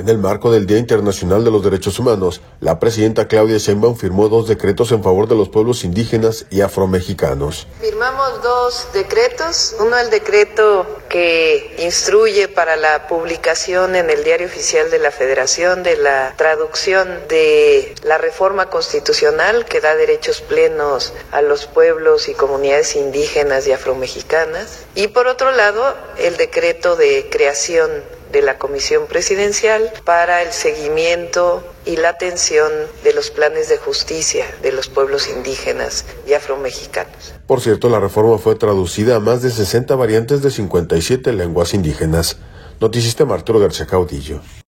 En el marco del Día Internacional de los Derechos Humanos, la presidenta Claudia Sheinbaum firmó 2 decretos en favor de los pueblos indígenas y afromexicanos. Firmamos 2 decretos, uno el decreto que instruye para la publicación en el Diario Oficial de la Federación de la traducción de la reforma constitucional que da derechos plenos a los pueblos y comunidades indígenas y afromexicanas, y por otro lado el decreto de creación de la Comisión Presidencial para el seguimiento y la atención de los planes de justicia de los pueblos indígenas y afromexicanos. Por cierto, la reforma fue traducida a más de 60 variantes de 57 lenguas indígenas. Noticista Arturo García Caudillo.